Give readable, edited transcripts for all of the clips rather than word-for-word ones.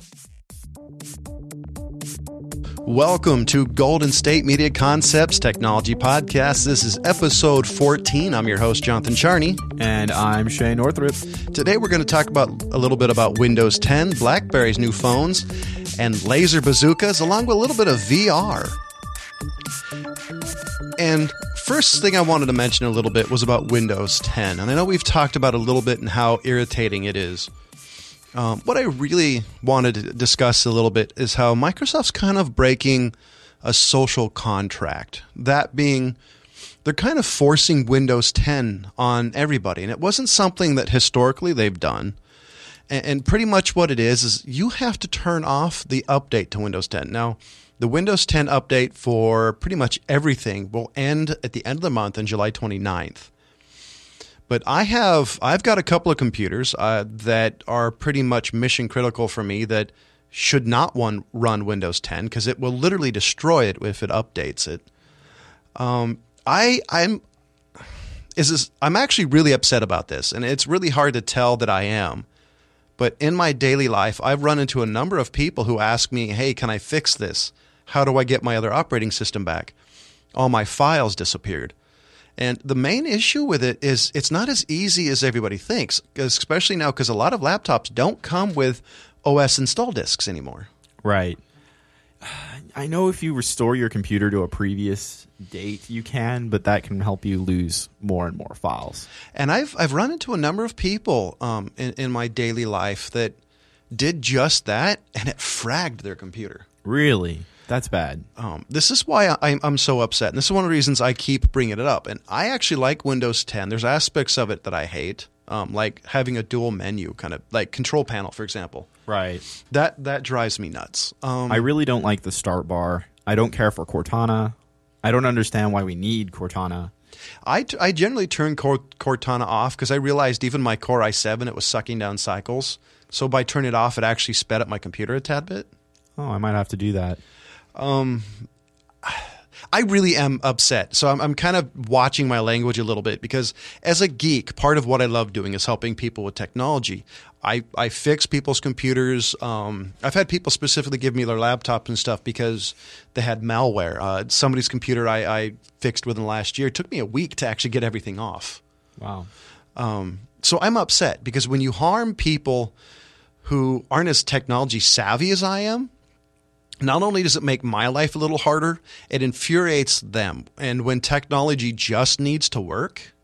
Welcome to Golden State Media Concepts Technology Podcast. This is episode 14. I'm your host, Jonathan Charney. And I'm Shay Northrup. Today we're going to talk about a little bit about Windows 10, BlackBerry's new phones, and laser bazookas, along with a little bit of VR. And first thing I wanted to mention a little bit was about Windows 10. And I know we've talked about a little bit and how irritating it is. What I really wanted to discuss a little bit is how Microsoft's kind of breaking a social contract. That being, they're kind of forcing Windows 10 on everybody. And it wasn't something that historically they've done. And pretty much what it is you have to turn off the update to Windows 10. Now, the Windows 10 update for pretty much everything will end at the end of the month on July 29th. But I've got a couple of computers that are pretty much mission critical for me that should not run Windows 10 because it will literally destroy it if it updates it. I'm actually really upset about this, and it's really hard to tell that I am. But in my daily life, I've run into a number of people who ask me, "Hey, can I fix this? How do I get my other operating system back? All my files disappeared." And the main issue with it is it's not as easy as everybody thinks, especially now because a lot of laptops don't come with OS install disks anymore. Right. I know if you restore your computer to a previous date, you can, but that can help you lose more and more files. And I've run into a number of people in my daily life that did just that, and it fragged their computer. Really? That's bad. This is why I'm so upset. And this is one of the reasons I keep bringing it up. And I actually like Windows 10. There's aspects of it that I hate, like having a dual menu, kind of like control panel, for example. Right. That drives me nuts. I really don't like the start bar. I don't care for Cortana. I don't understand why we need Cortana. I generally turn Cortana off because I realized even my Core i7, it was sucking down cycles. So by turning it off, it actually sped up my computer a tad bit. Oh, I might have to do that. I really am upset. So I'm kind of watching my language a little bit because as a geek, part of what I love doing is helping people with technology. I fix people's computers. I've had people specifically give me their laptops and stuff because they had malware. Somebody's computer I fixed within the last year. It took me a week to actually get everything off. Wow. So I'm upset because when you harm people who aren't as technology savvy as I am, not only does it make my life a little harder, it infuriates them. And when technology just needs to work,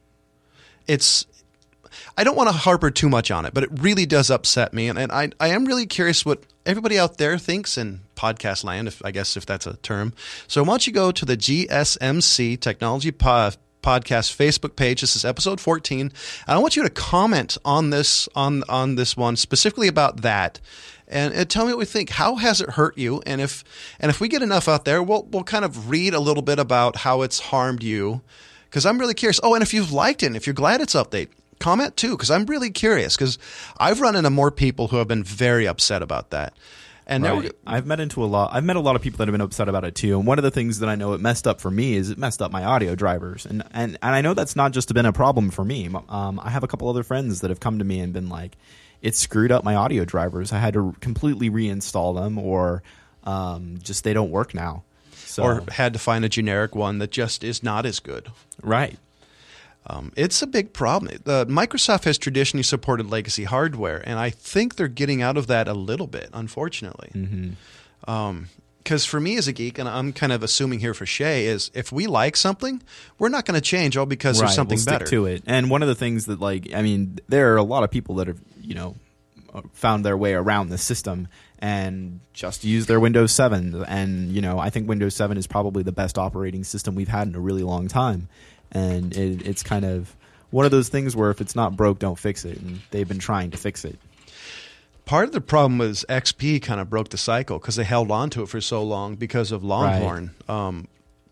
I don't want to harper too much on it, but it really does upset me. And I am really curious what everybody out there thinks in podcast land, if that's a term. So I want you to go to the GSMC Technology Podcast Facebook page. This is episode 14. And I want you to comment on this on this one, specifically about that. And tell me what we think. How has it hurt you? And if we get enough out there, we'll kind of read a little bit about how it's harmed you, because I'm really curious. Oh, and if you've liked it, and if you're glad it's updated, comment too, because I'm really curious. Because I've run into more people who have been very upset about that. And right. I've met a lot of people that have been upset about it too. And one of the things that I know it messed up for me is it messed up my audio drivers. And I know that's not just been a problem for me. I have a couple other friends that have come to me and been like, it screwed up my audio drivers. I had to completely reinstall them, or just they don't work now. So, or had to find a generic one that just is not as good. Right. It's a big problem. Microsoft has traditionally supported legacy hardware, and I think they're getting out of that a little bit, unfortunately. Mm-hmm. Because for me as a geek, and I'm kind of assuming here for Shay, is if we like something, we're not going to change all because there's something better. Stick to it. And one of the things that, there are a lot of people that have, found their way around the system and just use their Windows 7. And, I think Windows 7 is probably the best operating system we've had in a really long time. And it's kind of one of those things where if it's not broke, don't fix it. And they've been trying to fix it. Part of the problem was XP kind of broke the cycle because they held on to it for so long because of Longhorn. Right.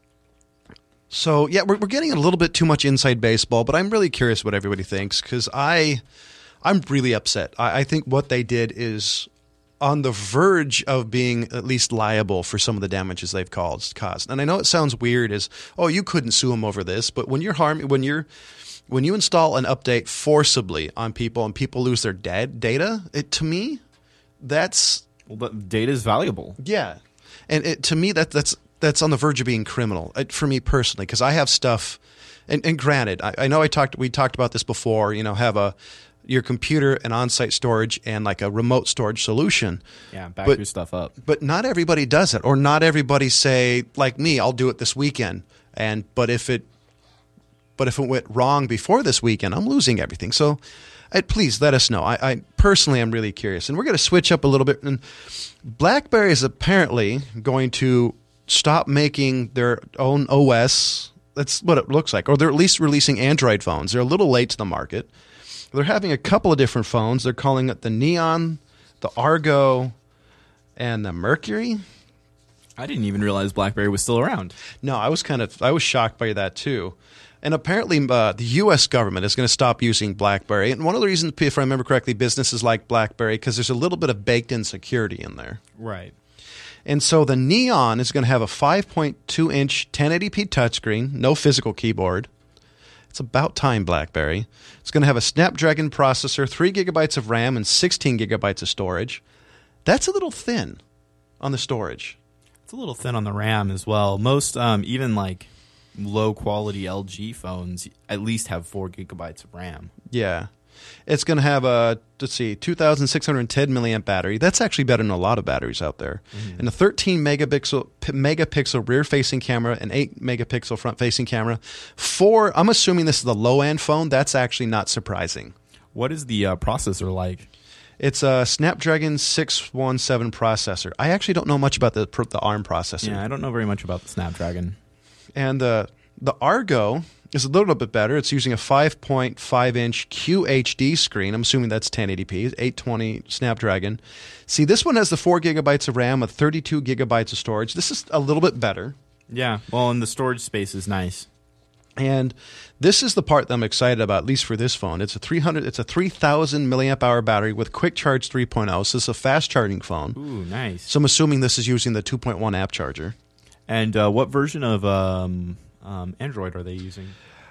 So, yeah, we're getting a little bit too much inside baseball, but I'm really curious what everybody thinks because I'm really upset. I think what they did is on the verge of being at least liable for some of the damages they've caused. And I know it sounds weird as, oh, you couldn't sue them over this, but when you install an update forcibly on people and people lose their data, to me, that's Well, but data is valuable. yeah, and to me that's on the verge of being criminal for me personally, because I have stuff. And granted, I know we talked about this before. Have your computer and on-site storage and like a remote storage solution. Yeah, back your stuff up. But not everybody does it, or not everybody say like me. I'll do it this weekend, but if it went wrong before this weekend, I'm losing everything. So, please let us know. I personally am really curious, and we're going to switch up a little bit. And BlackBerry is apparently going to stop making their own OS. That's what it looks like. Or they're at least releasing Android phones. They're a little late to the market. They're having a couple of different phones. They're calling it the Neon, the Argo, and the Mercury. I didn't even realize BlackBerry was still around. No, I was shocked by that too. And apparently the U.S. government is going to stop using BlackBerry. And one of the reasons, if I remember correctly, businesses like BlackBerry, because there's a little bit of baked-in security in there. Right. And so the Neon is going to have a 5.2-inch 1080p touchscreen, no physical keyboard. It's about time, BlackBerry. It's going to have a Snapdragon processor, 3 gigabytes of RAM, and 16 gigabytes of storage. That's a little thin on the storage. It's a little thin on the RAM as well. Most, even like low-quality LG phones, at least have 4 gigabytes of RAM. Yeah. It's going to have a, 2,610 milliamp battery. That's actually better than a lot of batteries out there. Mm-hmm. And a 13 megapixel rear-facing camera, an 8 megapixel front-facing camera. I'm assuming this is the low-end phone. That's actually not surprising. What is the processor like? It's a Snapdragon 617 processor. I actually don't know much about the ARM processor. Yeah, I don't know very much about the Snapdragon. And the Argo is a little bit better. It's using a 5.5-inch QHD screen. I'm assuming that's 1080p, 820 Snapdragon. See, this one has the 4 gigabytes of RAM with 32 gigabytes of storage. This is a little bit better. Yeah, well, and the storage space is nice. And this is the part that I'm excited about, at least for this phone. It's a 3,000 milliamp hour battery with Quick Charge 3.0. So it's a fast charging phone. Ooh, nice. So I'm assuming this is using the 2.1 app charger. And what version of Android are they using?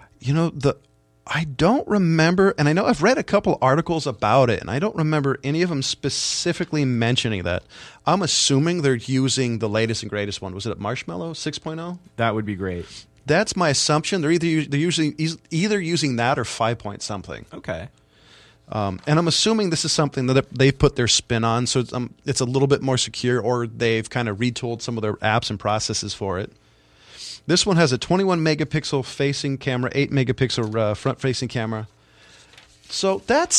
I don't remember, and I know I've read a couple articles about it, and I don't remember any of them specifically mentioning that. I'm assuming they're using the latest and greatest one. Was it Marshmallow 6.0? That would be great. That's my assumption. They're either using that or 5 point something. Okay. And I'm assuming this is something that they've put their spin on, so it's a little bit more secure, or they've kind of retooled some of their apps and processes for it. This one has a 21 megapixel facing camera, 8 megapixel front facing camera. So that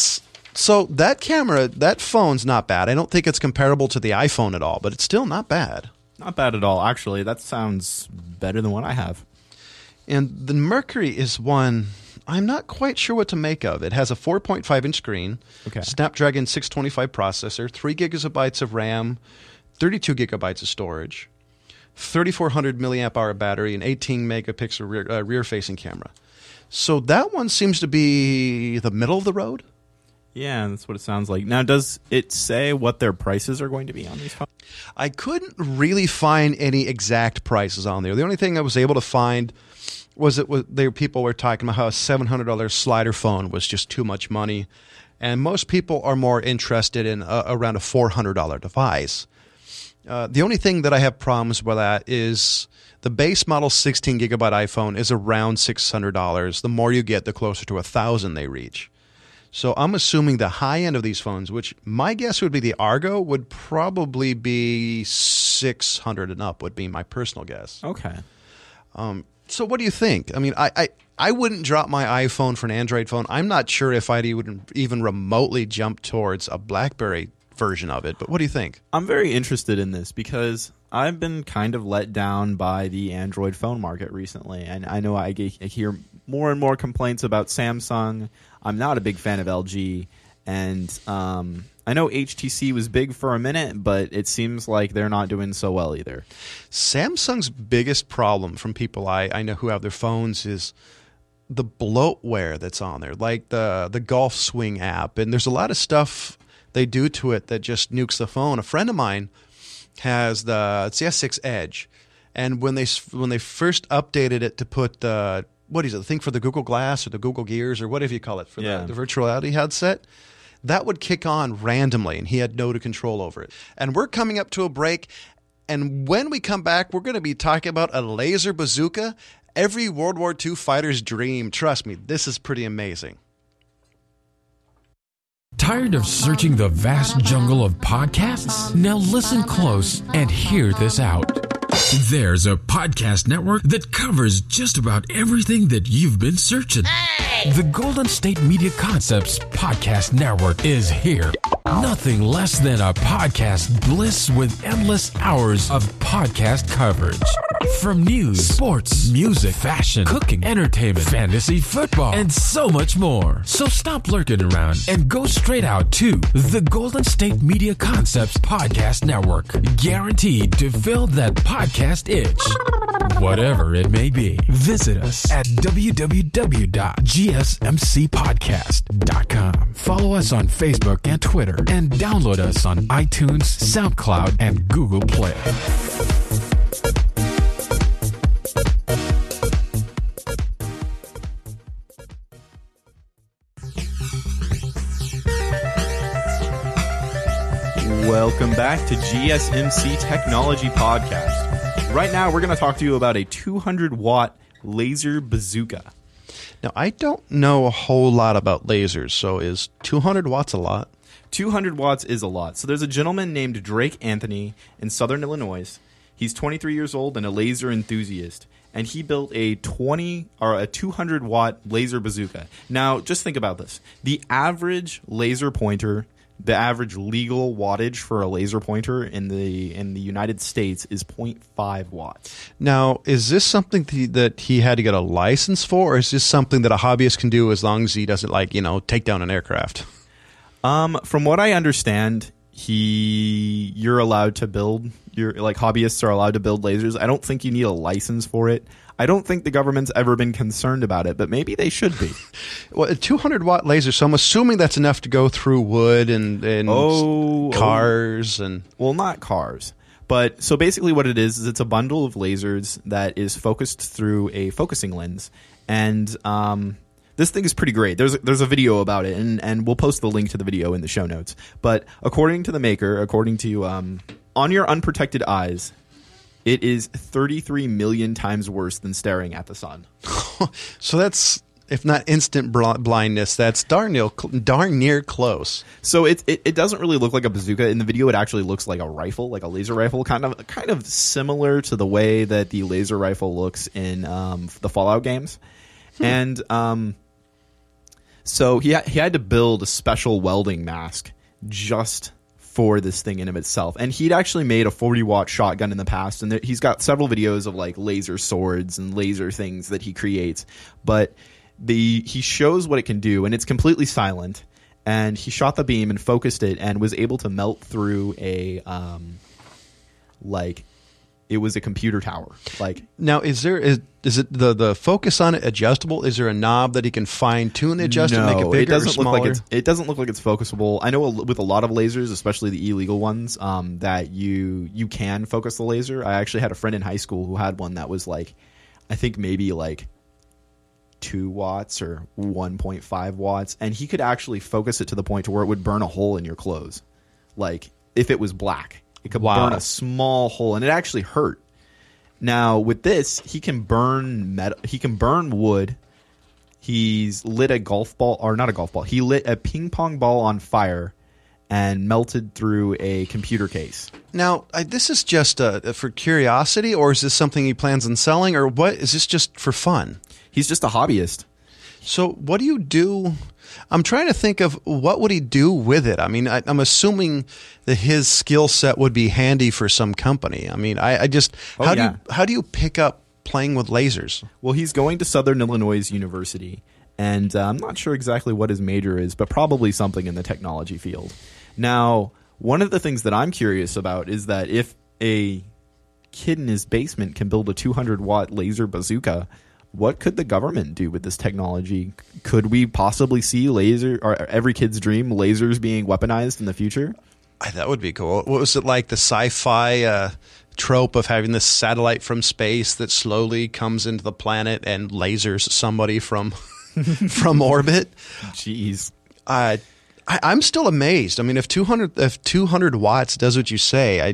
phone's not bad. I don't think it's comparable to the iPhone at all, but it's still not bad. Not bad at all, actually. That sounds better than what I have. And the Mercury is one I'm not quite sure what to make of. It has a 4.5-inch screen, Snapdragon 625 processor, 3 gigabytes of RAM, 32 gigabytes of storage, 3,400 milliamp hour battery, and 18 megapixel rear-facing camera. So that one seems to be the middle of the road. Yeah, that's what it sounds like. Now, does it say what their prices are going to be on these phones? I couldn't really find any exact prices on there. The only thing I was able to find was people were talking about how a $700 slider phone was just too much money, and most people are more interested in around a $400 device. The only thing that I have problems with that is the base model 16 gigabyte iPhone is around $600. The more you get, the closer to $1,000 they reach. So I'm assuming the high end of these phones, which my guess would be the Argo, would probably be $600 and up, would be my personal guess. Okay. So what do you think? I mean, I wouldn't drop my iPhone for an Android phone. I'm not sure if I'd even remotely jump towards a BlackBerry version of it, but what do you think? I'm very interested in this because I've been kind of let down by the Android phone market recently, and I know I hear more and more complaints about Samsung. I'm not a big fan of LG, and I know HTC was big for a minute, but it seems like they're not doing so well either. Samsung's biggest problem from people I know who have their phones is the bloatware that's on there, like the Golf Swing app, and there's a lot of stuff they do to it that just nukes the phone. A friend of mine has the S6 Edge, and when they first updated it to put the thing for the Google Glass or the Google Gears or whatever you call it for the virtual reality headset, that would kick on randomly, and he had no control over it. And we're coming up to a break, and when we come back, we're going to be talking about a laser bazooka, every World War II fighter's dream. Trust me, this is pretty amazing. Tired of searching the vast jungle of podcasts? Now listen close and hear this out. There's a podcast network that covers just about everything that you've been searching. Hey! The Golden State Media Concepts Podcast Network is here. Nothing less than a podcast bliss with endless hours of podcast coverage. From news, sports, music, fashion, cooking, entertainment, fantasy, football, and so much more. So stop lurking around and go straight out to the Golden State Media Concepts Podcast Network. Guaranteed to fill that podcast itch. Whatever it may be. Visit us at www.gsmcpodcast.com. Follow us on Facebook and Twitter, and download us on iTunes, SoundCloud, and Google Play. Welcome back to GSMC Technology Podcast. Right now, we're going to talk to you about a 200-watt laser bazooka. Now, I don't know a whole lot about lasers, so is 200 watts a lot? 200 watts is a lot. So there's a gentleman named Drake Anthony in Southern Illinois. He's 23 years old and a laser enthusiast. And he built a 200-watt laser bazooka. Now, just think about this. The average laser pointer, the average legal wattage for a laser pointer in the United States is 0.5 watts. Now, is this something that he had to get a license for, or is this something that a hobbyist can do as long as he doesn't, take down an aircraft? From what I understand, you're allowed to build. Hobbyists are allowed to build lasers. I don't think you need a license for it. I don't think the government's ever been concerned about it, but maybe they should be. Well, a 200-watt laser, so I'm assuming that's enough to go through wood and cars and... Well, not cars. But so basically what it is it's a bundle of lasers that is focused through a focusing lens. And this thing is pretty great. There's a video about it, and we'll post the link to the video in the show notes. But according to the maker, according to On Your Unprotected Eyes, it is 33 million times worse than staring at the sun. So that's, if not instant blindness, that's darn near close. So it doesn't really look like a bazooka. In the video, it actually looks like a rifle, like a laser rifle, kind of similar to the way that the laser rifle looks in the Fallout games. And so he had to build a special welding mask just for this thing in of itself. And he'd actually made a 40-watt shotgun in the past, and he's got several videos of laser swords and laser things that he creates. But he shows what it can do, and it's completely silent. And he shot the beam and focused it and was able to melt through it was a computer tower. Now, is it the focus on it adjustable? Is there a knob that he can fine tune the adjust and make it bigger or smaller? It doesn't look like it's focusable. I know with a lot of lasers, especially the illegal ones, that you can focus the laser. I actually had a friend in high school who had one that was I think maybe 2 watts or 1.5 watts, and he could actually focus it to the point to where it would burn a hole in your clothes. If it was black. It could burn a small hole, and it actually hurt. Now, with this, he can burn metal. He can burn wood. He's lit a golf ball, or not a golf ball. He lit a ping pong ball on fire and melted through a computer case. Now, this is just for curiosity, or is this something he plans on selling, or what? Is this just for fun? He's just a hobbyist. So what do you do? I'm trying to think of what would he do with it. I mean, I'm assuming that his skill set would be handy for some company. I mean, how do you pick up playing with lasers? Well, he's going to Southern Illinois University, and I'm not sure exactly what his major is, but probably something in the technology field. Now, one of the things that I'm curious about is that if a kid in his basement can build a 200-watt laser bazooka, what could the government do with this technology? Could we possibly see every kid's dream, lasers being weaponized in the future? That would be cool. What was it like, the sci-fi trope of having this satellite from space that slowly comes into the planet and lasers somebody from from orbit? Jeez. I I'm still amazed. I mean, if 200 watts does what you say,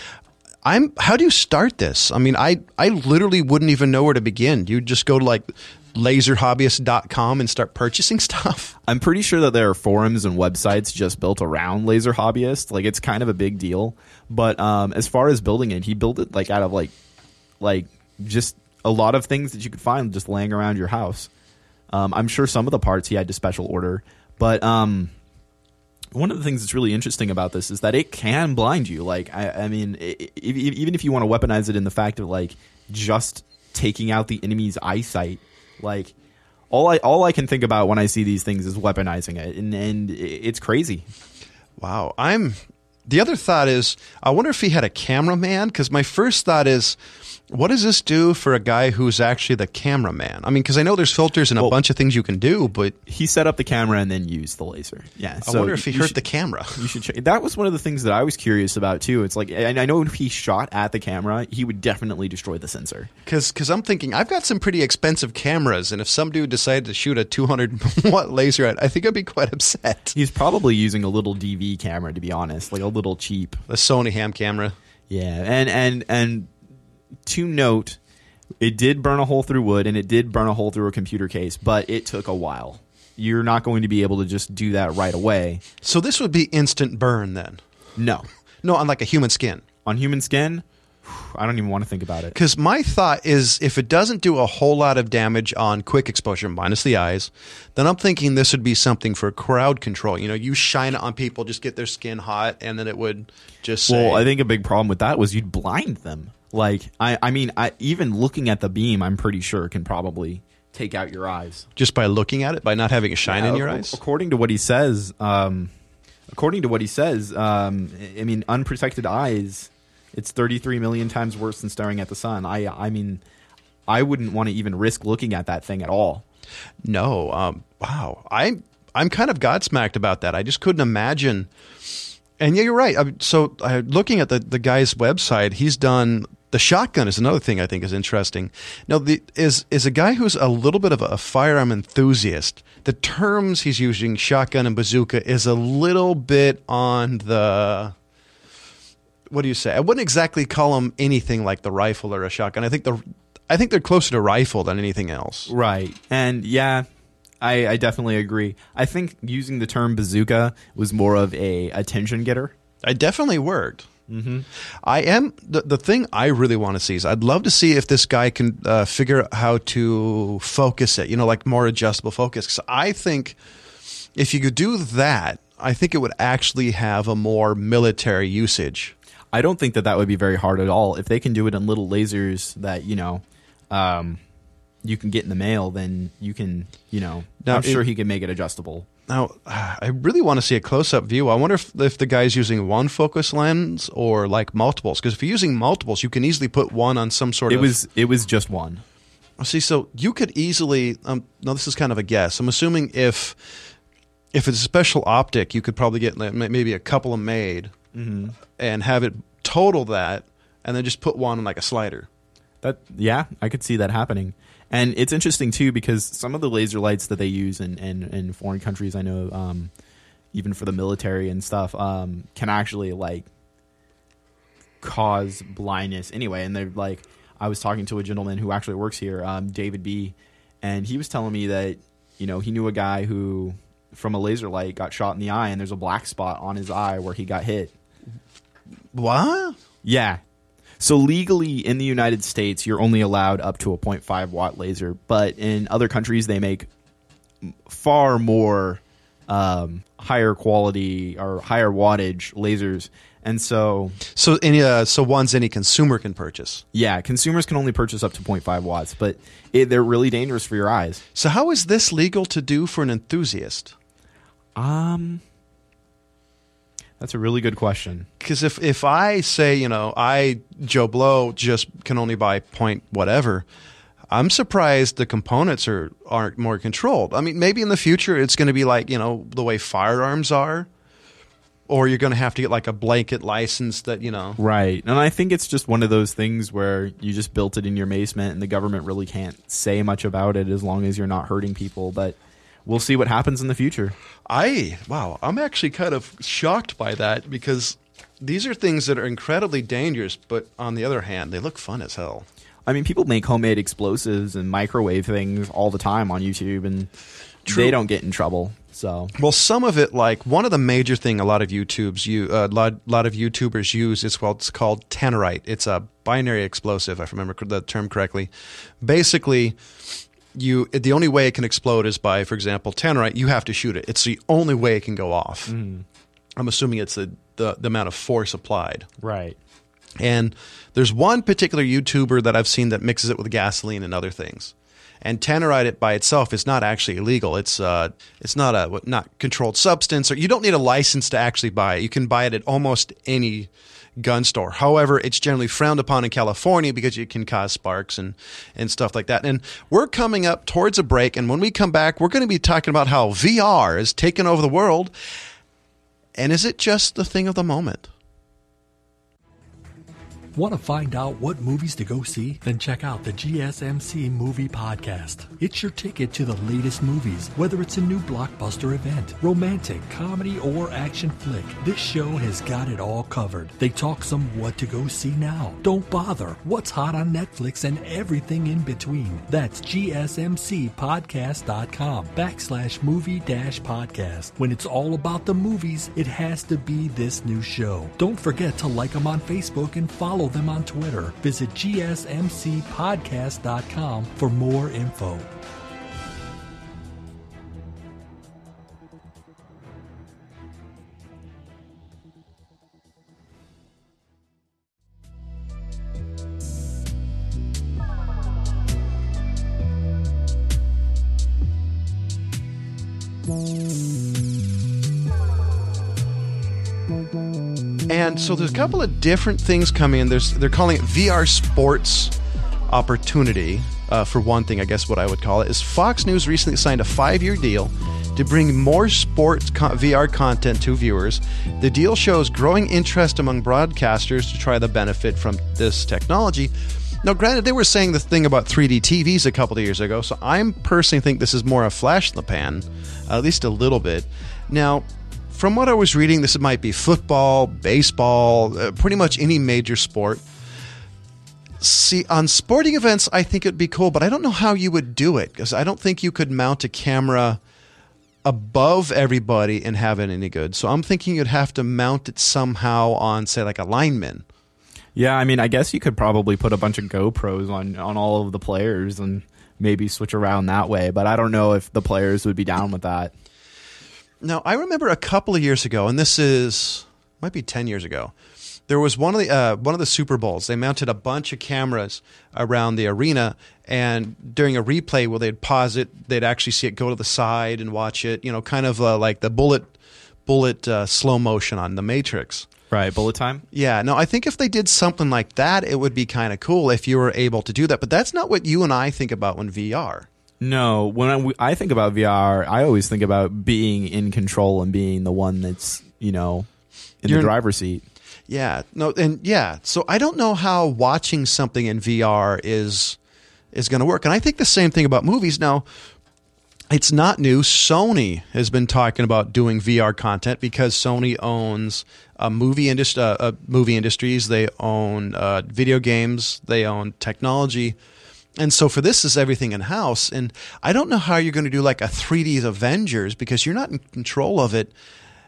how do you start this? I mean, I literally wouldn't even know where to begin. You'd just go to like laserhobbyist.com and start purchasing stuff. I'm pretty sure that there are forums and websites just built around Laser Hobbyist. Like, it's kind of a big deal. But as far as building it, he built it like out of like just a lot of things that you could find just laying around your house. I'm sure some of the parts he had to special order. But one of the things that's really interesting about this is that it can blind you. Like, I mean, even if you want to weaponize it in the fact of like just taking out the enemy's eyesight, like all I can think about when I see these things is weaponizing it, and it's crazy. Wow. The other thought is, I wonder if he had a cameraman, because my first thought is, what does this do for a guy who's actually the cameraman? I mean, because I know there's filters and a bunch of things you can do, but he set up the camera and then used the laser. Yeah, I wonder if he hurt the camera. You should check. That was one of the things that I was curious about too. It's like, and I know if he shot at the camera, he would definitely destroy the sensor. Because I'm thinking, I've got some pretty expensive cameras, and if some dude decided to shoot a 200 watt laser at, I think I'd be quite upset. He's probably using a little DV camera, to be honest, like a little cheap, a Sony ham camera. Yeah, and to note, it did burn a hole through wood, and it did burn a hole through a computer case, but it took a while. You're not going to be able to just do that right away. So this would be instant burn then? No, on like a human skin. On human skin, I don't even want to think about it. Because my thought is, if it doesn't do a whole lot of damage on quick exposure, minus the eyes, then I'm thinking this would be something for crowd control. You know, you shine it on people, just get their skin hot, and then it would just say... Well, I think a big problem with that was you'd blind them. Like, I mean, even looking at the beam, I'm pretty sure can probably take out your eyes. Just by looking at it? By not having a shine in your eyes? According to what he says, I mean, unprotected eyes, it's 33 million times worse than staring at the sun. I mean, I wouldn't want to even risk looking at that thing at all. No. Wow. I'm kind of godsmacked about that. I just couldn't imagine. And yeah, you're right. So looking at the guy's website, he's done... The shotgun is another thing I think is interesting. Now, is a guy who's a little bit of a firearm enthusiast. The terms he's using, shotgun and bazooka, is a little bit on the... What do you say? I wouldn't exactly call them anything like the rifle or a shotgun. I think they're closer to rifle than anything else. Right. And yeah, I definitely agree. I think using the term bazooka was more of a attention getter. It definitely worked. Mm-hmm. The thing I really want to see is, I'd love to see if this guy can figure out how to focus it, like more adjustable focus. 'Cause I think if you could do that, I think it would actually have a more military usage. I don't think that would be very hard at all. If they can do it in little lasers that, you can get in the mail, then you can, I'm sure he can make it adjustable. Now, I really want to see a close-up view. I wonder if the guy's using one focus lens or like multiples. Because if you're using multiples, you can easily put one on some sort of... It was just one. See, so you could easily... no, this is kind of a guess. I'm assuming if it's a special optic, you could probably get maybe a couple of made and have it total that, and then just put one on like a slider. Yeah, I could see that happening. And it's interesting, too, because some of the laser lights that they use in foreign countries, I know, even for the military and stuff, can actually, like, cause blindness anyway. And they're like, I was talking to a gentleman who actually works here, David B., and he was telling me that, he knew a guy who, from a laser light, got shot in the eye, and there's a black spot on his eye where he got hit. What? Yeah. So legally in the United States, you're only allowed up to a 0.5 watt laser, but in other countries they make far more higher quality or higher wattage lasers, and so ones any consumer can purchase. Yeah, consumers can only purchase up to 0.5 watts, but they're really dangerous for your eyes. So how is this legal to do for an enthusiast? That's a really good question. Because if I say, I, Joe Blow, just can only buy point whatever, I'm surprised the components aren't more controlled. I mean, maybe in the future it's going to be like, the way firearms are, or you're going to have to get like a blanket license that, Right. And I think it's just one of those things where you just built it in your basement and the government really can't say much about it as long as you're not hurting people. But we'll see what happens in the future. I'm actually kind of shocked by that because these are things that are incredibly dangerous, but on the other hand, they look fun as hell. I mean, people make homemade explosives and microwave things all the time on YouTube, and True. they don't get in trouble. So, well, some of it, like one of the major thing a lot of YouTubers use is what's called Tannerite. It's a binary explosive, if I remember the term correctly. Basically, the only way it can explode is by, for example, Tannerite. You have to shoot it. It's the only way it can go off. I'm assuming it's the amount of force applied. Right. And there's one particular YouTuber that I've seen that mixes it with gasoline and other things. And Tannerite it by itself is not actually illegal. It's not a not controlled substance, or you don't need a license to actually buy it. You can buy it at almost any gun store. However, it's generally frowned upon in California because it can cause sparks and stuff like that. And we're coming up towards a break, and when we come back, we're going to be talking about how VR is taking over the world. And is it just the thing of the moment? Want to find out what movies to go see? Then check out the GSMC Movie Podcast. It's your ticket to the latest movies, whether it's a new blockbuster event, romantic, comedy, or action flick. This show has got it all covered. They talk some what to go see now. Don't bother. What's hot on Netflix and everything in between. That's gsmcpodcast.com/movie-podcast. When it's all about the movies, it has to be this new show. Don't forget to like them on Facebook and follow them on Twitter. Visit gsmcpodcast.com for more info. And so there's a couple of different things coming in. They're calling it VR Sports Opportunity. For one thing, I guess what I would call it is Fox News recently signed a 5-year deal to bring more sports VR content to viewers. The deal shows growing interest among broadcasters to try the benefit from this technology. Now, granted, they were saying the thing about 3D TVs a couple of years ago, so I personally think this is more a flash in the pan, at least a little bit. Now, from what I was reading, this might be football, baseball, pretty much any major sport. See, on sporting events, I think it'd be cool, but I don't know how you would do it, because I don't think you could mount a camera above everybody and have it any good. So I'm thinking you'd have to mount it somehow on, say, like a lineman. Yeah, I mean, I guess you could probably put a bunch of GoPros on all of the players and maybe switch around that way, but I don't know if the players would be down with that. Now, I remember a couple of years ago, and might be 10 years ago, there was one of the Super Bowls. They mounted a bunch of cameras around the arena, and during a replay where they'd pause it, they'd actually see it go to the side and watch it, kind of like the bullet slow motion on The Matrix. Right, bullet time? Yeah, no, I think if they did something like that, it would be kind of cool if you were able to do that. But that's not what you and I think about when VR. No, when I think about VR, I always think about being in control and being the one that's, in the driver's seat. Yeah, no, and yeah. So I don't know how watching something in VR is going to work. And I think the same thing about movies. Now, it's not new. Sony has been talking about doing VR content because Sony owns movie industries. They own video games. They own technology. And so for this is everything in-house. And I don't know how you're going to do like a 3D Avengers because you're not in control of it.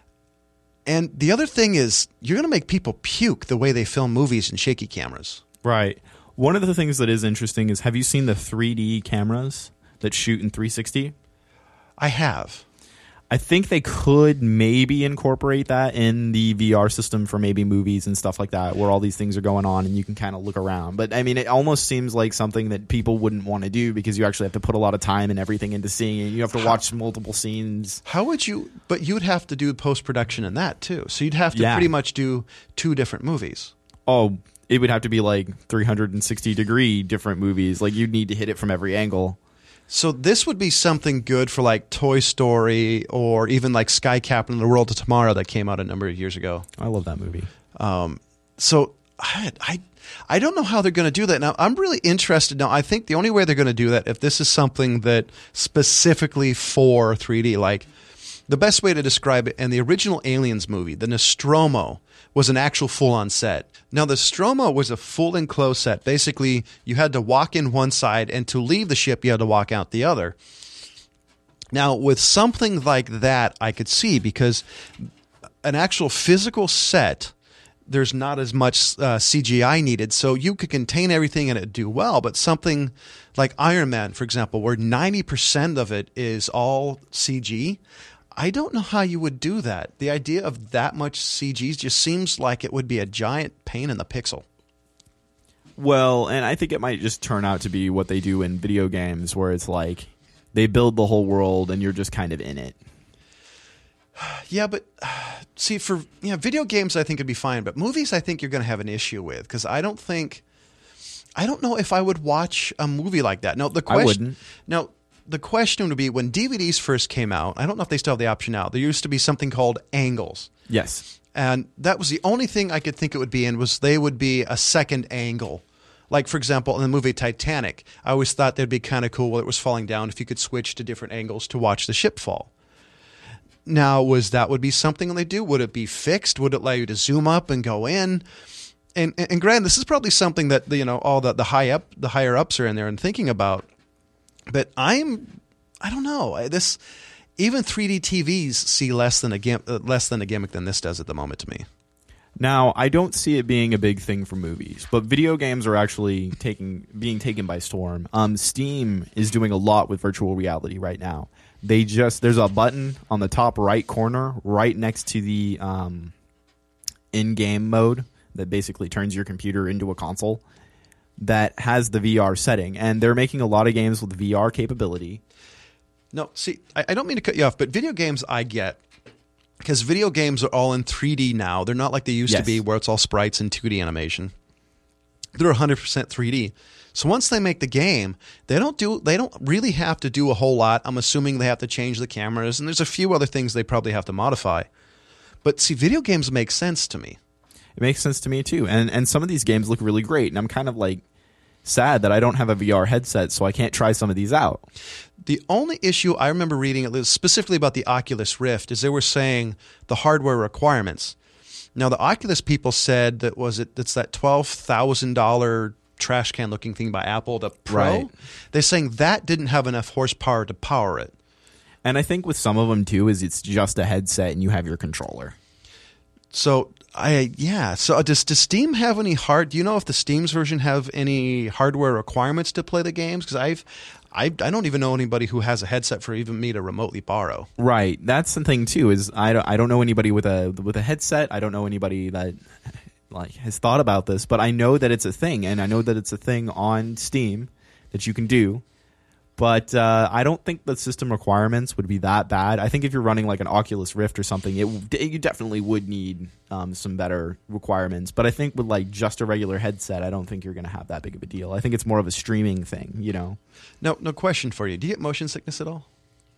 And the other thing is you're going to make people puke the way they film movies in shaky cameras. Right. One of the things that is interesting is, have you seen the 3D cameras that shoot in 360? I have. I think they could maybe incorporate that in the VR system for maybe movies and stuff like that, where all these things are going on and you can kind of look around. But I mean, it almost seems like something that people wouldn't want to do because you actually have to put a lot of time and everything into seeing it. You have to watch multiple scenes. How would you? But you would have to do post-production in that too. So you'd have to pretty much do 2 different movies. Oh, it would have to be like 360-degree different movies. Like you'd need to hit it from every angle. So this would be something good for like Toy Story or even like Sky Captain and the World of Tomorrow that came out a number of years ago. I love that movie. So I don't know how they're going to do that. Now, I'm really interested. Now, I think the only way they're going to do that, if this is something that specifically for 3D, like the best way to describe it, in the original Aliens movie, the Nostromo was an actual full-on set. Now, the Nostromo was a full enclosed set. Basically, you had to walk in one side, and to leave the ship, you had to walk out the other. Now, with something like that, I could see, because an actual physical set, there's not as much CGI needed, so you could contain everything and it'd do well. But something like Iron Man, for example, where 90% of it is all CG, I don't know how you would do that. The idea of that much CG just seems like it would be a giant pain in the pixel. Well, and I think it might just turn out to be what they do in video games, where it's like they build the whole world and you're just kind of in it. Yeah, but see, for video games, I think it'd be fine. But movies, I think you're going to have an issue with, because I don't know if I would watch a movie like that. Now, I wouldn't. Now, the question would be, when DVDs first came out, I don't know if they still have the option now. There used to be something called angles. Yes. And that was the only thing I could think it would be in, was they would be a second angle. Like, for example, in the movie Titanic, I always thought that'd be kind of cool while it was falling down if you could switch to different angles to watch the ship fall. Now, would be something they do? Would it be fixed? Would it allow you to zoom up and go in? And granted, this is probably something that all the higher ups are in there and thinking about. But I don't know. This, even 3D TVs see less than a gimmick than this does at the moment to me. Now, I don't see it being a big thing for movies, but video games are actually being taken by storm. Steam is doing a lot with virtual reality right now. There's a button on the top right corner, right next to the in-game mode that basically turns your computer into a console, that has the VR setting, and they're making a lot of games with VR capability. No, see, I don't mean to cut you off, but video games I get, because video games are all in 3D now. They're not like they used to be, where it's all sprites and 2D animation. They're 100% 3D. So once they make the game, they don't really have to do a whole lot. I'm assuming they have to change the cameras, and there's a few other things they probably have to modify. But see, video games make sense to me. It makes sense to me too. And some of these games look really great, and I'm kind of like sad that I don't have a VR headset, so I can't try some of these out. The only issue I remember reading, at least specifically about the Oculus Rift, is they were saying the hardware requirements. Now, the Oculus people said it's that $12,000 trash can looking thing by Apple, the Pro. Right. They're saying that didn't have enough horsepower to power it. And I think with some of them too, is it's just a headset and you have your controller. So So does Steam have any do you know if the Steam's version have any hardware requirements to play the games? Because I don't even know anybody who has a headset for even me to remotely borrow. Right. That's the thing too, is I don't know anybody with a headset. I don't know anybody that has thought about this, but I know that it's a thing, and I know that it's a thing on Steam that you can do. But I don't think the system requirements would be that bad. I think if you're running like an Oculus Rift or something, you definitely would need some better requirements. But I think with like just a regular headset, I don't think you're going to have that big of a deal. I think it's more of a streaming thing, No question for you. Do you get motion sickness at all?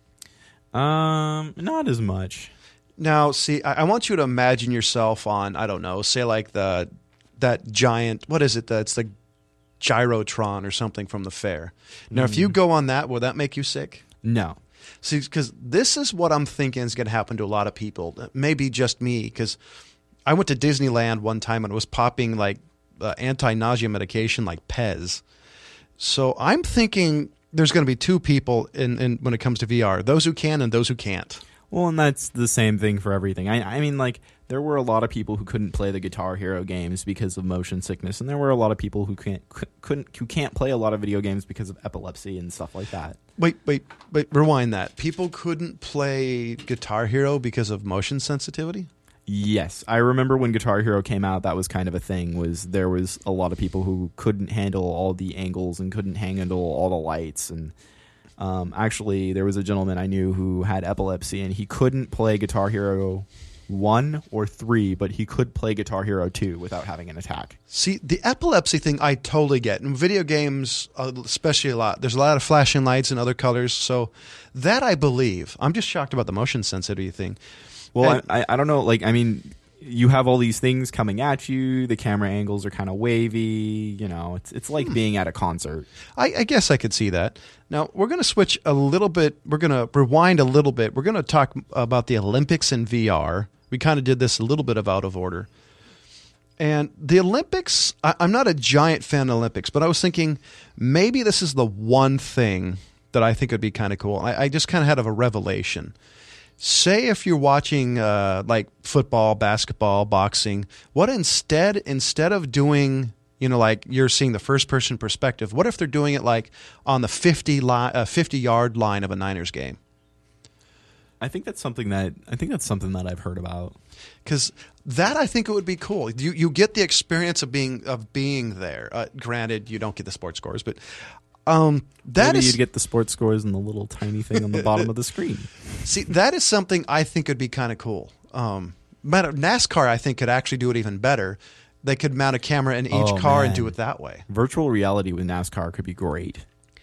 Not as much. Now, see, I want you to imagine yourself on, I don't know, say like that giant, what is it? It's the Gyrotron or something from the fair. Now, if you go on that, will that make you sick? No. See, because this is what I'm thinking is going to happen to a lot of people. Maybe just me, because I went to Disneyland one time and it was popping like anti-nausea medication like Pez. So I'm thinking there's going to be two people in when it comes to VR, those who can and those who can't. Well, and that's the same thing for everything. I mean, like, there were a lot of people who couldn't play the Guitar Hero games because of motion sickness, and there were a lot of people who can't play a lot of video games because of epilepsy and stuff like that. Wait, rewind that. People couldn't play Guitar Hero because of motion sensitivity? Yes. I remember when Guitar Hero came out, that was kind of a thing, there was a lot of people who couldn't handle all the angles and couldn't handle all the lights, and actually, there was a gentleman I knew who had epilepsy, and he couldn't play Guitar Hero 1 or 3, but he could play Guitar Hero 2 without having an attack. See, the epilepsy thing I totally get. In video games, especially a lot, there's a lot of flashing lights and other colors, so that I believe. I'm just shocked about the motion sensitivity thing. Well, I don't know. Like, I mean, you have all these things coming at you. The camera angles are kind of wavy. You know, it's like being at a concert. I guess I could see that. Now, we're going to switch a little bit. We're going to rewind a little bit. We're going to talk about the Olympics in VR. We kind of did this a little bit of out of order. And the Olympics, I'm not a giant fan of Olympics, but I was thinking maybe this is the one thing that I think would be kind of cool. I just kind of had a revelation. Say if you're watching like football, basketball, boxing, what instead of doing, you know, like you're seeing the first person perspective, what if they're doing it like on the 50-yard line of a Niners game? I think that's something that I've heard about. Because that, I think it would be cool. You get the experience of being there. Granted, you don't get the sports scores, but maybe you'd get the sports scores and the little tiny thing on the bottom of the screen. See, that is something I think would be kind of cool. NASCAR, I think, could actually do it even better. They could mount a camera in each car and do it that way. Virtual reality with NASCAR could be great.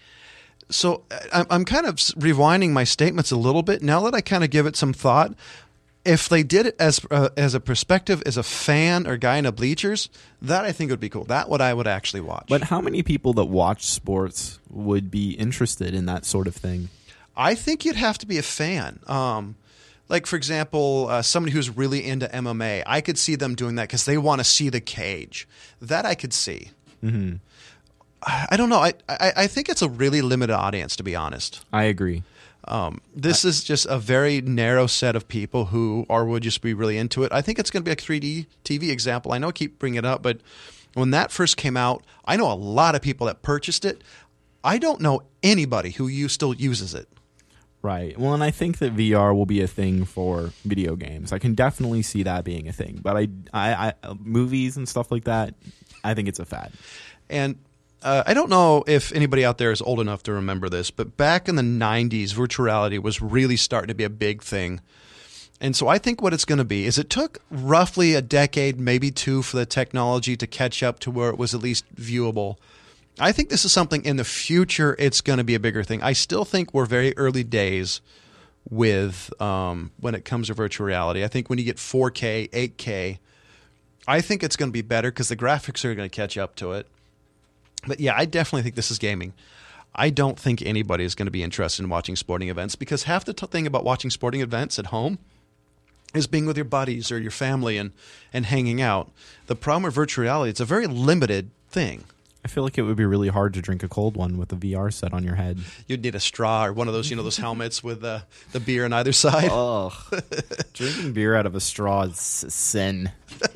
So I'm kind of rewinding my statements a little bit now that I kind of give it some thought. If they did it as a perspective, as a fan or guy in the bleachers, that I think would be cool. That what I would actually watch. But how many people that watch sports would be interested in that sort of thing? I think you'd have to be a fan. Like, for example, somebody who's really into MMA, I could see them doing that because they want to see the cage. That I could see. Mm-hmm. I don't know. I think it's a really limited audience, to be honest. I agree. This is just a very narrow set of people who would just be really into it. I think it's going to be a 3D TV example. I know I keep bringing it up, but when that first came out, I know a lot of people that purchased it. I don't know anybody who still uses it. Right. Well, and I think that VR will be a thing for video games. I can definitely see that being a thing. But I movies and stuff like that, I think it's a fad. And I don't know if anybody out there is old enough to remember this, but back in the 90s, virtual reality was really starting to be a big thing. And so I think what it's going to be is it took roughly a decade, maybe two, for the technology to catch up to where it was at least viewable. I think this is something in the future it's going to be a bigger thing. I still think we're very early days with when it comes to virtual reality. I think when you get 4K, 8K, I think it's going to be better because the graphics are going to catch up to it. But yeah, I definitely think this is gaming. I don't think anybody is going to be interested in watching sporting events because half the thing about watching sporting events at home is being with your buddies or your family and hanging out. The problem with virtual reality, it's a very limited thing. I feel like it would be really hard to drink a cold one with a VR set on your head. You'd need a straw or one of those, those helmets with the beer on either side. Oh, drinking beer out of a straw is sin.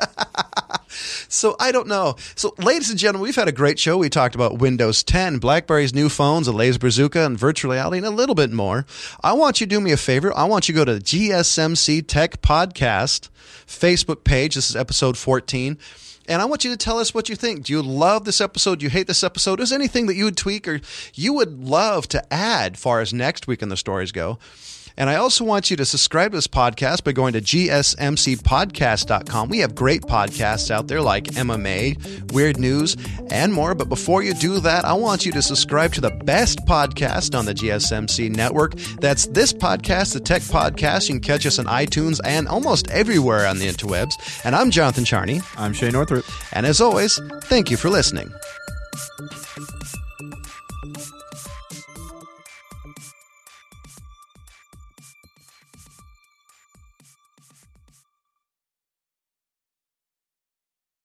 So I don't know. So ladies and gentlemen, we've had a great show. We talked about Windows 10, BlackBerry's new phones, a laser bazooka, and virtual reality, and a little bit more. I want you to do me a favor. I want you to go to the GSMC Tech Podcast Facebook page. This is episode 14. And I want you to tell us what you think. Do you love this episode? Do you hate this episode? Is there anything that you would tweak or you would love to add as far as next week in the stories go? And I also want you to subscribe to this podcast by going to gsmcpodcast.com. We have great podcasts out there like MMA, Weird News, and more. But before you do that, I want you to subscribe to the best podcast on the GSMC network. That's this podcast, the Tech Podcast. You can catch us on iTunes and almost everywhere on the interwebs. And I'm Jonathan Charney. I'm Shay Northrup. And as always, thank you for listening.